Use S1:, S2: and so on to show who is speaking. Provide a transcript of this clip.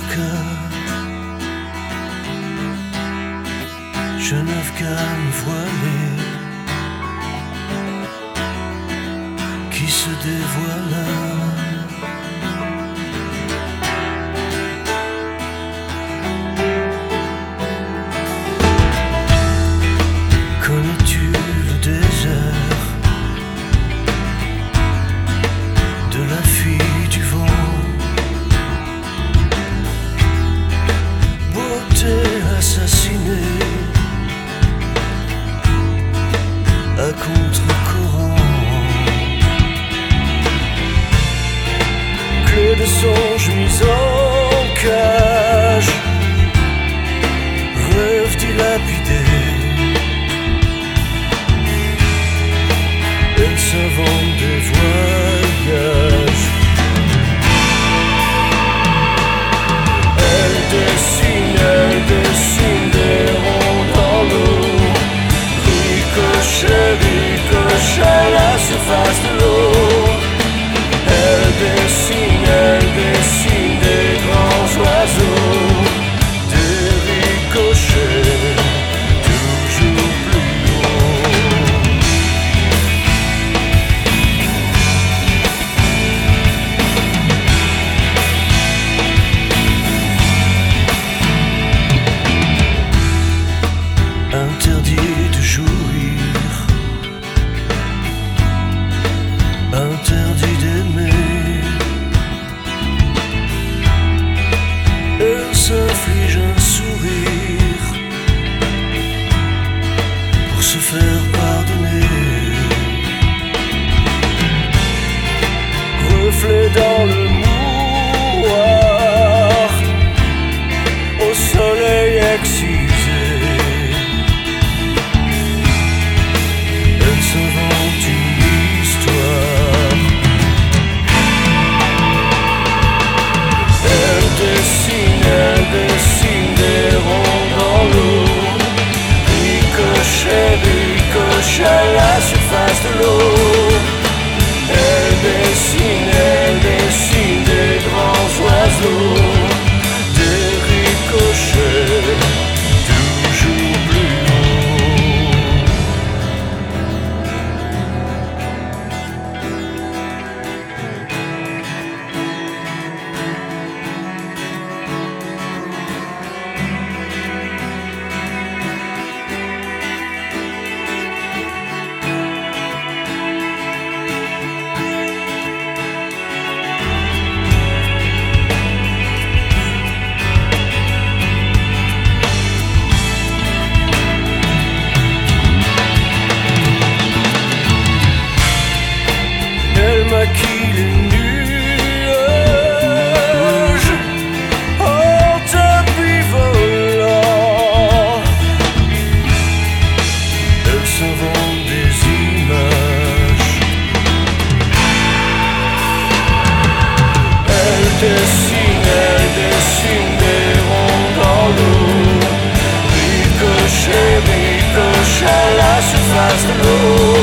S1: cœur. Je n'ai qu'à me voiler, qui se dévoile. Connais-tu le désert de la fille du vent? Beauté assassinée à contre-courant, clé de songe mise en cage, rêve dilapidé. Elle s'invente des voyages, elle dessine des ronds dans l'eau. Ricochet, ricochet à la surface de l'eau. Elle dessine des grands oiseaux, des ricochets toujours plus hauts. Interdit de jouir, interdit d'aimer. Elle s'inflige un sourire pour se faire pardonner. Reflet dans le mouroir, au soleil excisé. Elle s'invente une histoire. Elle dessine des ronds dans l'eau. Ricochet, ricochet à la surface de l'eau. Elle dessine des grands oiseaux, des ricochets toujours plus hauts. Elle maquille les nuages en tapis volant. Elle s'invente des images. Elle dessine des ronds dans l'eau. Ricochet, ricochet à la surface de l'eau.